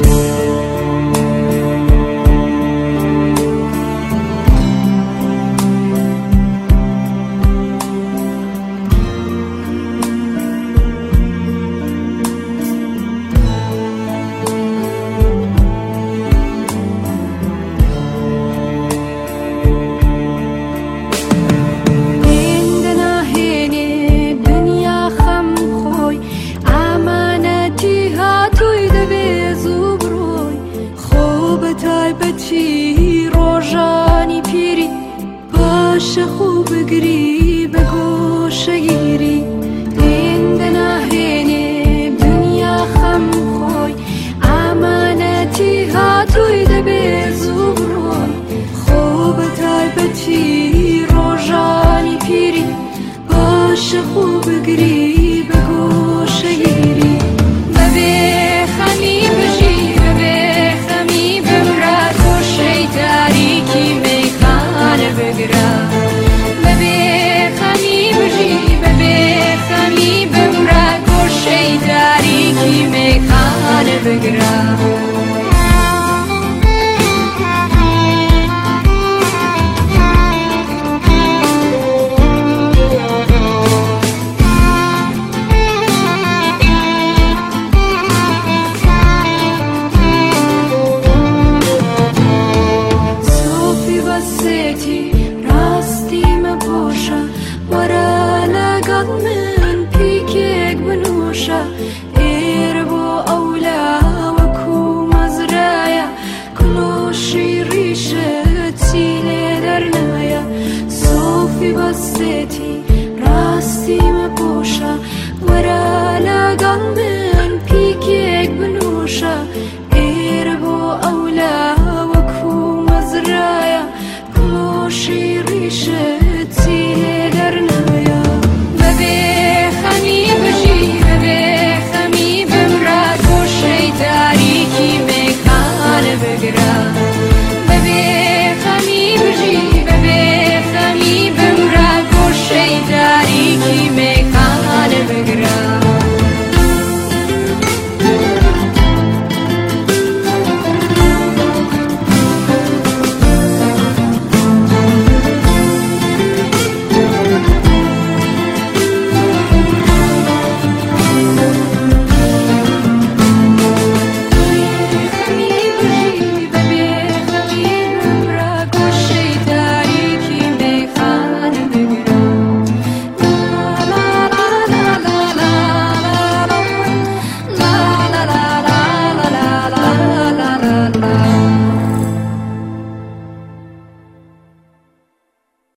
تایبەتی ڕۆژانی پیری پاشە خوو بگری بە گۆشەگیری هێندە ناهێنێ دنیا خەم خۆی ئامانەتی هاتووی دەبێ زوو بڕۆی خۆ بە تایبەتی ڕۆژانی پیری پاشە خوو بگری بە گۆشەگیری بەبێ خەمی بژی بەبێ خەمی بمرە گۆشەی تاریکی مەیخانە بگرە بەبێ خەمی بژی بەبێ خەمی بمرە گۆشەی تاریکی مەیخانە بگرە راستی مەپۆشە وەرە لەگەڵ من پیکێک بنووشە ئێرە بۆ ئەولا وەکو مەزرایە کلۆشی ڕیشت چی لێ دەرنایە سۆفی بەستێتی راستی مەپۆشە وەرە لەگەڵ من